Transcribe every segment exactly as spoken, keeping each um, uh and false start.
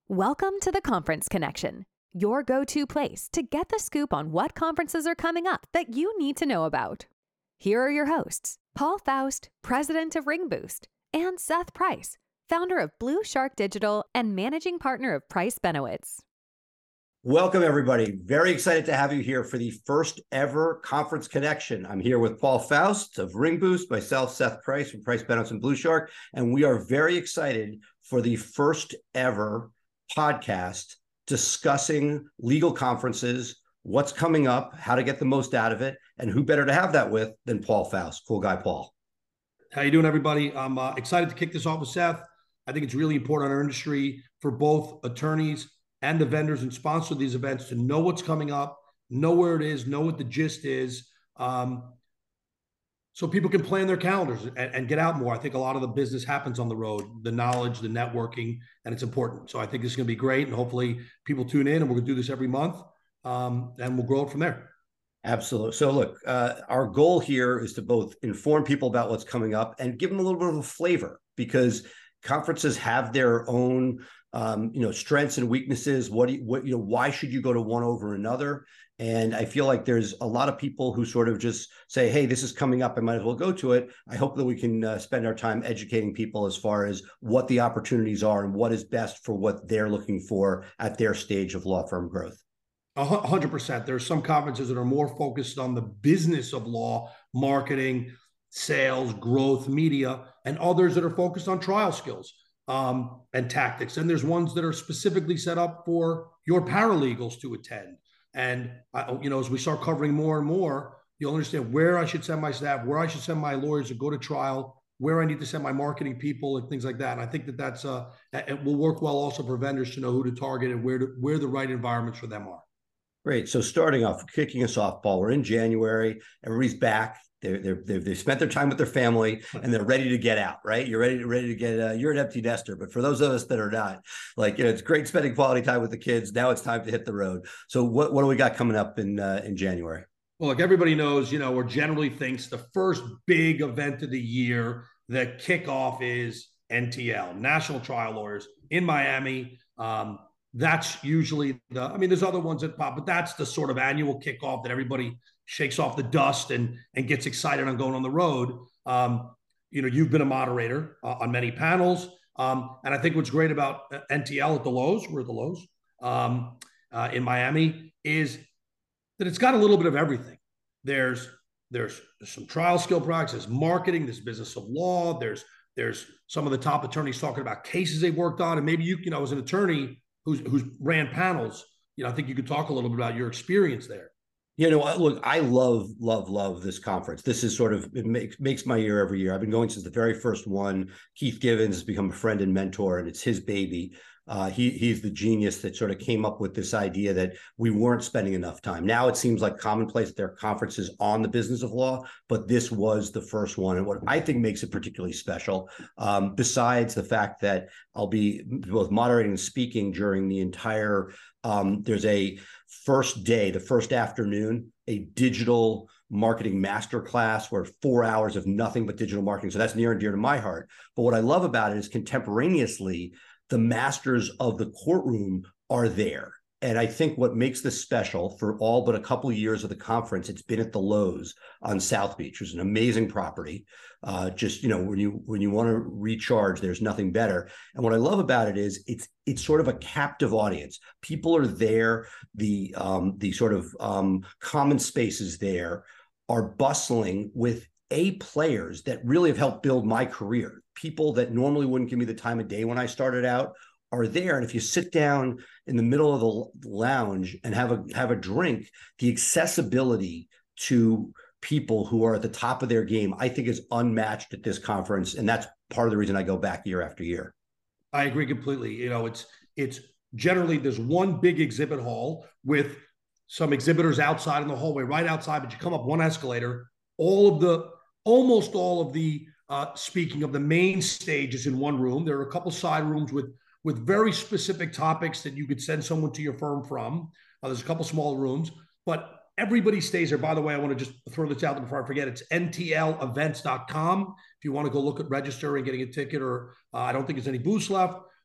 Welcome to the Conference Connection, your go-to place to get the scoop on what conferences are coming up that you need to know about. Here are your hosts, Paul Faust, president of RingBoost, and Seth Price, founder of Blue Shark Digital and managing partner of Price Benowitz. Welcome, everybody. Very excited to have you here for the first ever Conference Connection. I'm here with Paul Faust of RingBoost, myself, Seth Price from Price Benowitz and Blue Shark, and we are very excited for the first ever podcast discussing legal conferences, what's coming up, how to get the most out of it, and who better to have that with than Paul Faust. Cool guy, Paul. How you doing, everybody? I'm uh, excited to kick this off with Seth. I think it's really important in our industry for both attorneys and the vendors and sponsors of these events to know what's coming up, know where it is, know what the gist is, um, so people can plan their calendars and, and get out more. I think a lot of the business happens on the road, the knowledge, the networking, and it's important. So I think this is going to be great, and hopefully people tune in, and we're going to do this every month, um, and we'll grow it from there. Absolutely. So look, uh, our goal here is to both inform people about what's coming up and give them a little bit of a flavor, because conferences have their own um, you know, strengths and weaknesses. What, do you, what, you know, why should you go to one over another? And I feel like there's a lot of people who sort of just say, hey, this is coming up, I might as well go to it. I hope that we can uh, spend our time educating people as far as what the opportunities are and what is best for what they're looking for at their stage of law firm growth. A hundred percent. There are some conferences that are more focused on the business of law, marketing, sales, growth, media, and others that are focused on trial skills um, and tactics. And there's ones that are specifically set up for your paralegals to attend. And, uh, you know, as we start covering more and more, you'll understand where I should send my staff, where I should send my lawyers to go to trial, where I need to send my marketing people and things like that. And I think that that's, uh, it will work well also for vendors to know who to target and where to, where the right environments for them are. Great. So starting off, kicking us off, Paul, we're in January, everybody's back. They're, they're, they've, they've spent their time with their family and they're ready to get out, right? You're ready to, ready to get, uh, you're an empty nester, but for those of us that are not, like, you know, it's great spending quality time with the kids. Now it's time to hit the road. So what, what do we got coming up in, uh, in January? Well, like everybody knows, you know, or generally thinks the first big event of the year, the kickoff is N T L, National Trial Lawyers in Miami. Um, That's usually the, I mean, there's other ones that pop, but that's the sort of annual kickoff that everybody shakes off the dust and, and gets excited on going on the road. Um, you know, you've been a moderator uh, on many panels. Um, and I think what's great about N T L at the Lowe's, we're at the Lowe's um, uh, in Miami, is that it's got a little bit of everything. There's, there's, there's some trial skill products, there's marketing, there's business of law, there's, there's some of the top attorneys talking about cases they've worked on. And maybe you, you know, as an attorney, Who's, who's ran panels, you know, I think you could talk a little bit about your experience there. You know, look, I love, love, love this conference. This is sort of, it makes, makes my year every year. I've been going since the very first one. Keith Givens has become a friend and mentor, and it's his baby. Uh, he he's the genius that sort of came up with this idea that we weren't spending enough time. Now it seems like commonplace that there are conferences on the business of law, but this was the first one. And what I think makes it particularly special, um, besides the fact that I'll be both moderating and speaking during the entire, um, there's a first day, the first afternoon, a digital marketing masterclass where four hours of nothing but digital marketing. So that's near and dear to my heart. But what I love about it is contemporaneously, the masters of the courtroom are there. And I think what makes this special for all but a couple of years of the conference, it's been at the Lowe's on South Beach, which is an amazing property. Uh, just, you know, when you when you want to recharge, there's nothing better. And what I love about it is it's it's sort of a captive audience. People are there. The um, the sort of um, common spaces there are bustling with A players that really have helped build my career. People that normally wouldn't give me the time of day when I started out are there. And if you sit down in the middle of the lounge and have a have a drink, the accessibility to people who are at the top of their game, I think, is unmatched at this conference. And that's part of the reason I go back year after year. I agree completely. You know, it's it's generally there's one big exhibit hall with some exhibitors outside in the hallway, right outside, but you come up one escalator, all of the, almost all of the uh, speaking of the main stage is in one room. There are a couple side rooms with with very specific topics that you could send someone to your firm from. Uh, there's a couple small rooms, but everybody stays there. By the way, I want to just throw this out there before I forget. It's N T L events dot com. If you want to go look at register and getting a ticket, or uh, I don't think there's any booths left.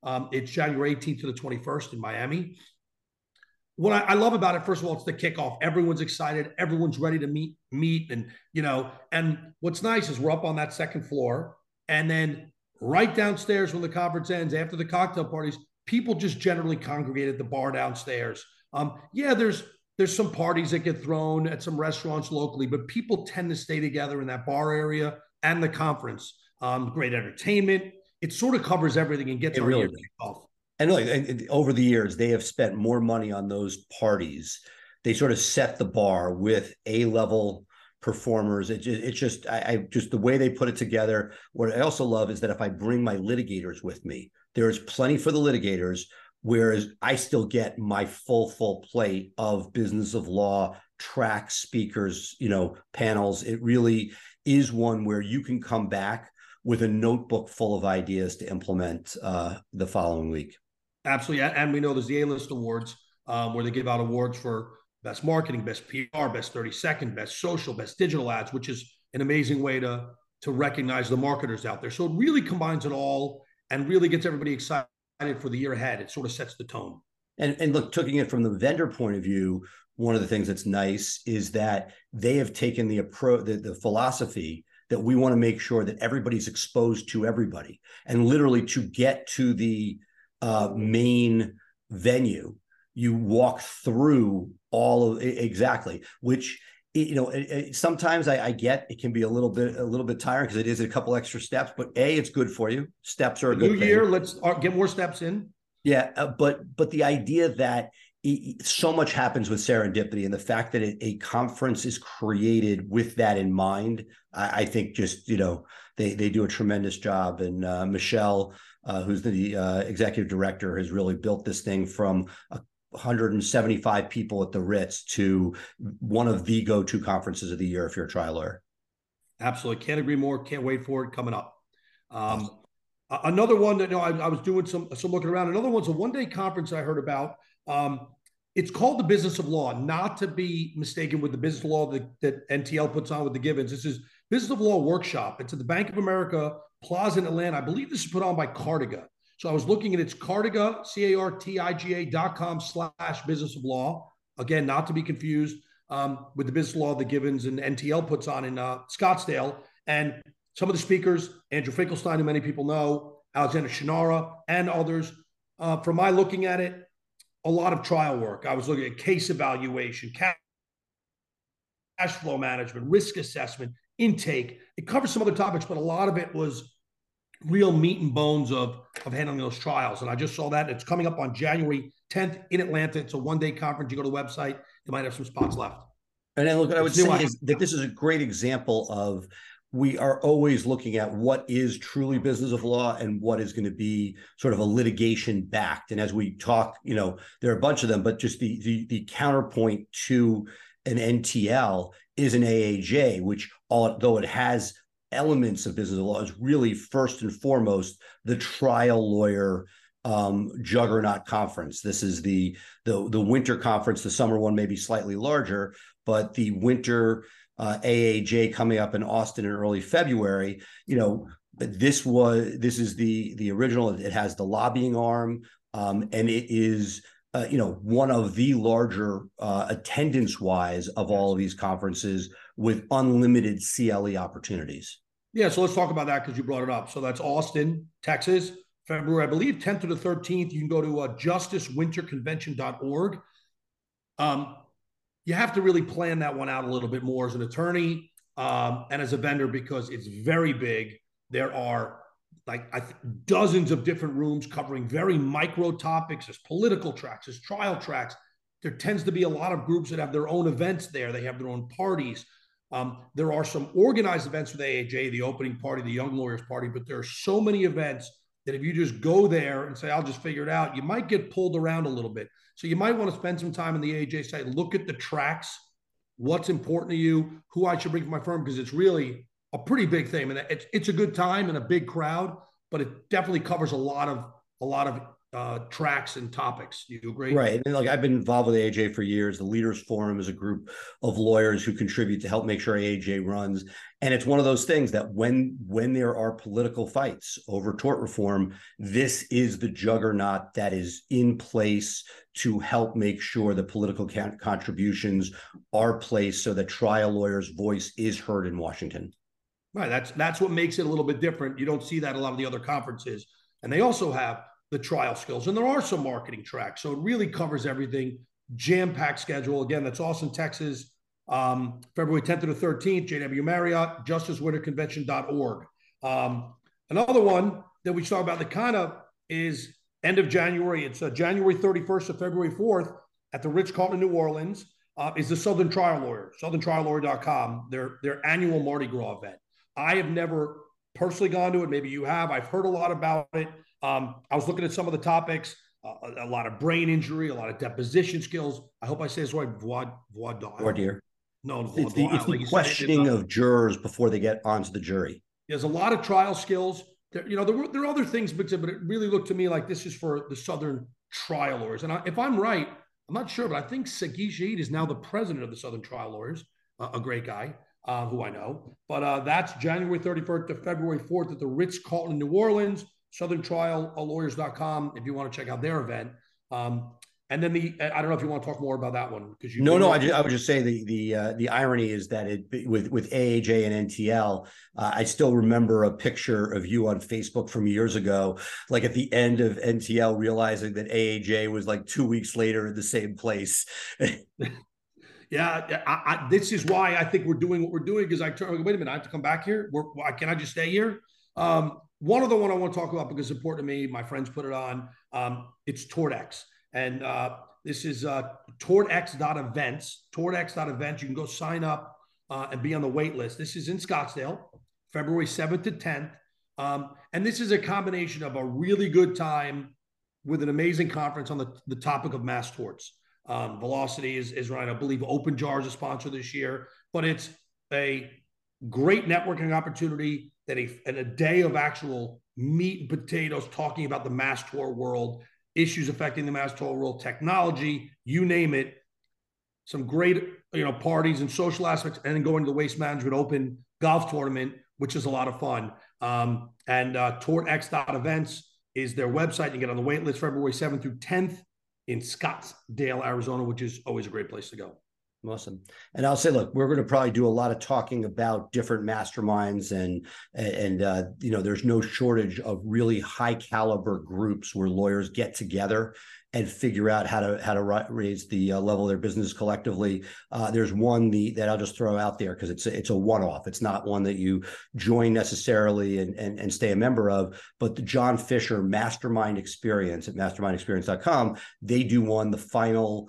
Um, it's January eighteenth to the twenty-first in Miami. What I, I love about it, first of all, it's the kickoff. Everyone's excited. Everyone's ready to meet, meet. And, you know, and what's nice is we're up on that second floor. And then right downstairs when the conference ends, after the cocktail parties, people just generally congregate at the bar downstairs. Um, yeah, there's there's some parties that get thrown at some restaurants locally, but people tend to stay together in that bar area and the conference. Um, great entertainment. It sort of covers everything and gets it our really year does. kicked off. And like and over the years, they have spent more money on those parties. They sort of set the bar with A-level performers. It just, it's just, I, I just the way they put it together. What I also love is that if I bring my litigators with me, there's plenty for the litigators, whereas I still get my full, full plate of business of law, tracks, speakers, you know, panels. It really is one where you can come back with a notebook full of ideas to implement uh, the following week. Absolutely. And we know there's the A-list awards um, where they give out awards for best marketing, best P R, best thirty second, best social, best digital ads, which is an amazing way to, to recognize the marketers out there. So it really combines it all and really gets everybody excited for the year ahead. It sort of sets the tone. And, and look, taking it from the vendor point of view, one of the things that's nice is that they have taken the approach, the, the philosophy that we want to make sure that everybody's exposed to everybody. And literally to get to the uh, main venue, you walk through all of exactly, which, you know, it, it, sometimes I, I get it can be a little bit, a little bit tiring because it is a couple extra steps, but A, it's good for you. Steps are a good New year, let's get more steps in. Yeah. Uh, but, but the idea that it, so much happens with serendipity and the fact that it, a conference is created with that in mind, I, I think just, you know, they, they do a tremendous job. And uh, Michelle, uh, who's the uh, executive director, has really built this thing from a one hundred seventy-five people at the Ritz to one of the go-to conferences of the year if you're a trial lawyer. Absolutely. Can't agree more. Can't wait for it coming up. Um, awesome. Another one that, you know, I, I was doing some, some looking around. Another one's a one-day conference I heard about. Um, it's called the Business of Law, not to be mistaken with the Business of Law that, that N T L puts on with the Givens. This is Business of Law Workshop. It's at the Bank of America Plaza in Atlanta. I believe this is put on by Cartiga. So I was looking at it's Cartiga, C A R T I G A dot com slash business of law. Again, not to be confused um, with the business of law that Givens and N T L puts on in uh, Scottsdale. And some of the speakers, Andrew Finkelstein, who many people know, Alexander Shinara, and others. Uh, from my looking at it, a lot of trial work. I was looking at case evaluation, cash flow management, risk assessment, intake. It covers some other topics, but a lot of it was real meat and bones of, of handling those trials. And I just saw that. It's coming up on January tenth in Atlanta. It's a one-day conference. You go to the website, they might have some spots left. And then look, what I would say is that this is a great example of we are always looking at what is truly business of law and what is going to be sort of a litigation backed. And as we talk, you know, there are a bunch of them, but just the the, the counterpoint to an N T L is an A A J, which although it has elements of business of law, is really first and foremost the trial lawyer um, juggernaut conference. This is the, the, the winter conference. The summer one may be slightly larger, but the winter uh, A A J coming up in Austin in early February, you know, this was, this is the, the original. It has the lobbying arm um, and it is, uh, you know, one of the larger uh, attendance wise of all of these conferences with unlimited C L E opportunities. Yeah, so let's talk about that because you brought it up. So that's Austin, Texas, February, I believe, tenth to the thirteenth. You can go to uh, justice winter convention dot org. Um, you have to really plan that one out a little bit more as an attorney um, and as a vendor because it's very big. There are like I th- dozens of different rooms covering very micro topics. There's political tracks, there's trial tracks. There tends to be a lot of groups that have their own events there. They have their own parties. Um, there are some organized events with A A J, the opening party, the Young Lawyers Party, but there are so many events that if you just go there and say, I'll just figure it out, you might get pulled around a little bit. So you might want to spend some time on the A A J site, look at the tracks, what's important to you, who I should bring to my firm, because it's really a pretty big thing. And it's, it's a good time and a big crowd, but it definitely covers a lot of, a lot of uh, tracks and topics. Do you agree? Right. And like I've been involved with A A J for years. The Leaders Forum is a group of lawyers who contribute to help make sure A A J runs. And it's one of those things that when when there are political fights over tort reform, this is the juggernaut that is in place to help make sure the political contributions are placed so that trial lawyers' voice is heard in Washington. Right. That's that's what makes it a little bit different. You don't see that at a lot of the other conferences. And they also have the trial skills. And there are some marketing tracks. So it really covers everything. Jam-packed schedule. Again, that's Austin, Texas, um, February tenth to the thirteenth, J W Marriott, justice winter convention dot org. Um, another one that we talk about that kind of is end of January. It's uh, January thirty-first to February fourth at the Ritz-Carlton, New Orleans, uh, is the Southern Trial Lawyer, southern trial lawyer dot com, their, their annual Mardi Gras event. I have never personally gone to it. Maybe you have. I've heard a lot about it. Um, I was looking at some of the topics, uh, a, a lot of brain injury, a lot of deposition skills. I hope I say this right. Voir, voir, voir dire. No, it's the, it's the like questioning of jurors before they get onto the jury. There's a lot of trial skills. There, you know, there, there are other things, but it really looked to me like this is for the Southern Trial Lawyers. And I, if I'm right, I'm not sure, but I think Sagi Shahid is now the president of the Southern Trial Lawyers, uh, a great guy. Uh, who I know, but uh, that's January thirty-first to February fourth at the Ritz-Carlton, New Orleans, southern trial lawyers dot com if you want to check out their event. Um, and then the, I don't know if you want to talk more about that one because you. No, no, I, just, I would just say the the uh, the irony is that it with with A A J and N T L, uh, I still remember a picture of you on Facebook from years ago, like at the end of N T L, realizing that A A J was like two weeks later in the same place. Yeah, I, I, this is why I think we're doing what we're doing because I turn, wait a minute, I have to come back here. We're, why, can I just stay here? Um, one other one I want to talk about because it's important to me. My friends put it on. Um, it's TortX. And uh, this is uh, tortx dot events, tortx dot events. You can go sign up uh, and be on the wait list. This is in Scottsdale, February seventh to tenth. Um, and this is a combination of a really good time with an amazing conference on the, the topic of mass torts. Um, Velocity is, is right. I believe Open Jar is a sponsor this year, but it's a great networking opportunity that a, and a day of actual meat and potatoes talking about the mass tort world, issues affecting the mass tort world, technology, you name it. Some great, you know, parties and social aspects, and then going to the Waste Management Open golf tournament, which is a lot of fun. Um, and uh, tortx dot events is their website. You get on the wait list February seventh through tenth. In Scottsdale, Arizona, which is always a great place to go. Awesome. And I'll say, look, we're going to probably do a lot of talking about different masterminds and, and, uh, you know, there's no shortage of really high caliber groups where lawyers get together and figure out how to, how to raise the uh, level of their business collectively. Uh, there's one the, that I'll just throw out there because it's a, it's a one-off. It's not one that you join necessarily and, and, and stay a member of, but the John Fisher Mastermind Experience at mastermind experience dot com, they do one, the final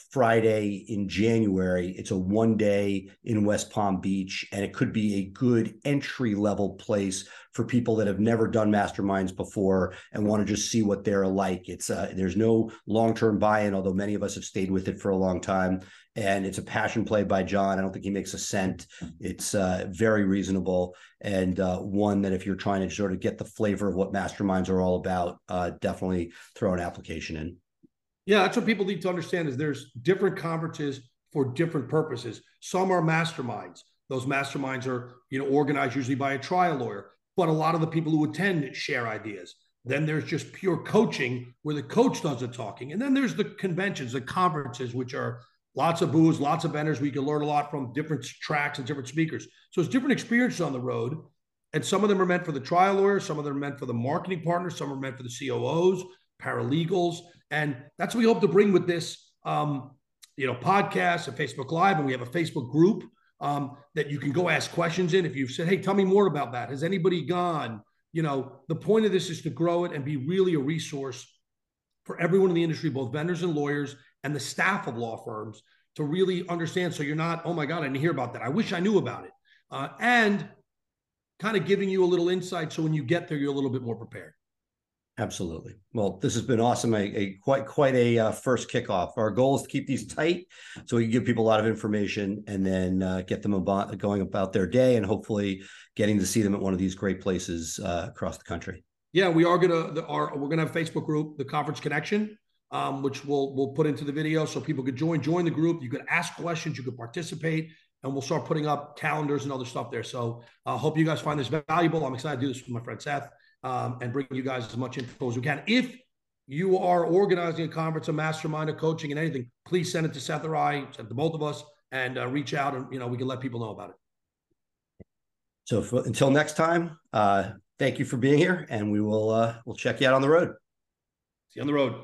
Friday in January. It's a one day in West Palm Beach, and it could be a good entry level place for people that have never done masterminds before and want to just see what they're like. It's uh, there's no long-term buy-in, although many of us have stayed with it for a long time. And it's a passion play by John. I don't think he makes a cent. It's uh, very reasonable, and uh, one that if you're trying to sort of get the flavor of what masterminds are all about, uh, definitely throw an application in. Yeah, that's what people need to understand is there's different conferences for different purposes. Some are masterminds. Those masterminds are, you know, organized usually by a trial lawyer, but a lot of the people who attend share ideas. Then there's just pure coaching where the coach does the talking. And then there's the conventions, the conferences, which are lots of booths, lots of vendors. We can learn a lot from different tracks and different speakers. So it's different experiences on the road. And some of them are meant for the trial lawyers. Some of them are meant for the marketing partners. Some are meant for the C O Os, paralegals. And that's what we hope to bring with this, um, you know, podcast and Facebook Live. And we have a Facebook group um, that you can go ask questions in. If you've said, hey, tell me more about that. Has anybody gone? You know, the point of this is to grow it and be really a resource for everyone in the industry, both vendors and lawyers and the staff of law firms to really understand. So you're not, oh my God, I didn't hear about that. I wish I knew about it. Uh, and kind of giving you a little insight. So when you get there, you're a little bit more prepared. Absolutely. Well, this has been awesome. A, a quite quite a uh, first kickoff. Our goal is to keep these tight so we can give people a lot of information and then uh, get them about, going about their day and hopefully getting to see them at one of these great places uh, across the country. Yeah, we are gonna the, our we're gonna have a Facebook group, the Conference Connection, um, which we'll we'll put into the video so people could join. Join the group. You could ask questions. You could participate, and we'll start putting up calendars and other stuff there. So I uh, hope you guys find this valuable. I'm excited to do this with my friend Seth um, and bring you guys as much info as we can. If you are organizing a conference, a mastermind, a coaching, and anything, please send it to Seth or I, send it to both of us, and uh, reach out, and you know we can let people know about it. So for, until next time, uh, thank you for being here, and we will uh, we'll check you out on the road. See you on the road.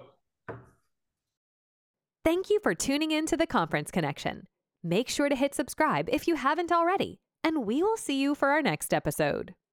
Thank you for tuning in to the Conference Connection. Make sure to hit subscribe if you haven't already, and we will see you for our next episode.